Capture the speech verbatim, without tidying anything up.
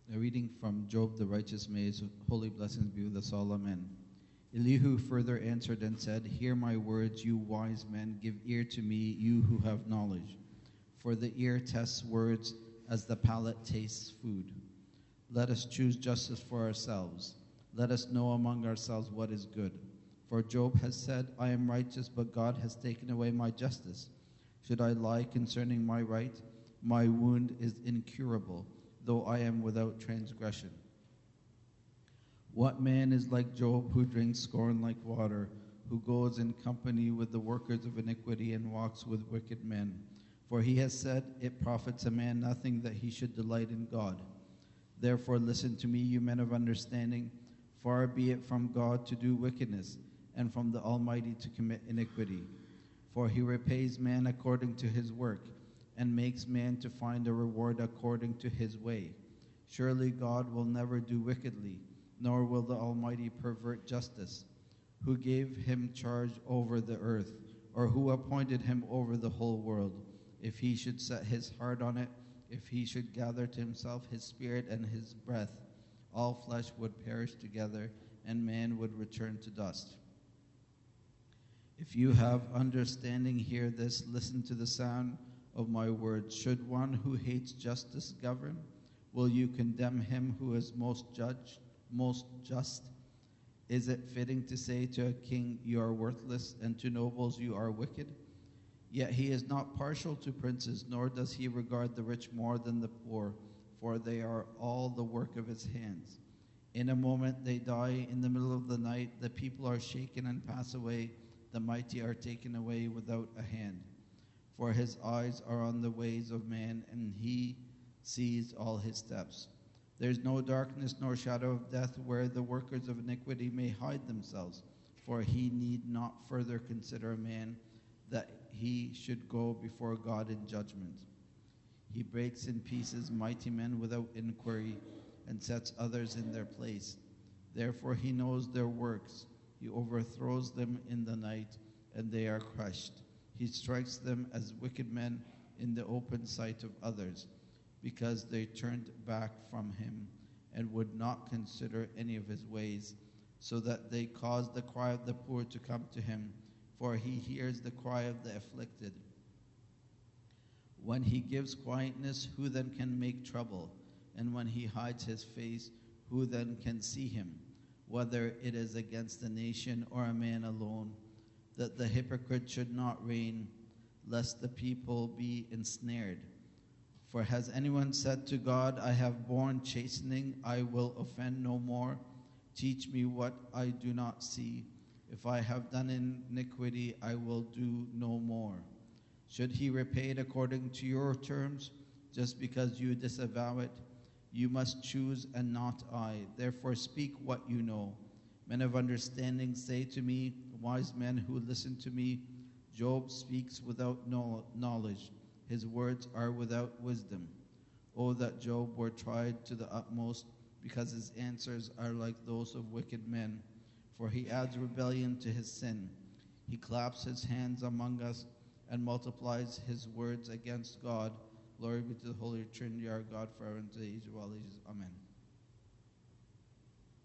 A reading from Job the righteous, may his holy blessings be with us all. Amen. Elihu further answered and said, Hear my words, you wise men, give ear to me, you who have knowledge. For the ear tests words as the palate tastes food. Let us choose justice for ourselves. Let us know among ourselves what is good. For Job has said, I am righteous, but God has taken away my justice. Should I lie concerning my right? My wound is incurable, though I am without transgression. What man is like Job, who drinks scorn like water, who goes in company with the workers of iniquity and walks with wicked men? For he has said, It profits a man nothing that he should delight in God. Therefore listen to me, you men of understanding. Far be it from God to do wickedness, and from the Almighty to commit iniquity. For he repays man according to his work, and makes man to find a reward according to his way. Surely God will never do wickedly, nor will the Almighty pervert justice. Who gave him charge over the earth, or who appointed him over the whole world? If he should set his heart on it, if he should gather to himself his spirit and his breath, all flesh would perish together, and man would return to dust. If you have understanding, hear this, listen to the sound of my words. Should one who hates justice govern? Will you condemn him who is most judged, most just? Is it fitting to say to a king, you are worthless, and to nobles, you are wicked? Yet he is not partial to princes, nor does he regard the rich more than the poor, for they are all the work of his hands. In a moment they die, in the middle of the night the people are shaken and pass away, the mighty are taken away without a hand. For his eyes are on the ways of man, and he sees all his steps. There is no darkness nor shadow of death where the workers of iniquity may hide themselves, for he need not further consider a man that he should go before God in judgment. He breaks in pieces mighty men without inquiry, and sets others in their place. Therefore he knows their works. He overthrows them in the night, and they are crushed. He strikes them as wicked men in the open sight of others, because they turned back from him and would not consider any of his ways, so that they caused the cry of the poor to come to him, for he hears the cry of the afflicted. When he gives quietness, who then can make trouble? And when he hides his face, who then can see him? Whether it is against a nation or a man alone, that the hypocrite should not reign, lest the people be ensnared. For has anyone said to God, I have borne chastening, I will offend no more? Teach me what I do not see. If I have done iniquity, I will do no more. Should he repay it according to your terms, just because you disavow it? You must choose and not I. Therefore speak what you know. Men of understanding say to me, wise men who listen to me, Job speaks without knowledge. His words are without wisdom. Oh, that Job were tried to the utmost, because his answers are like those of wicked men. For he adds rebellion to his sin. He claps his hands among us and multiplies his words against God. Glory be to the Holy Trinity, our God, forever and to the age of all ages. Amen.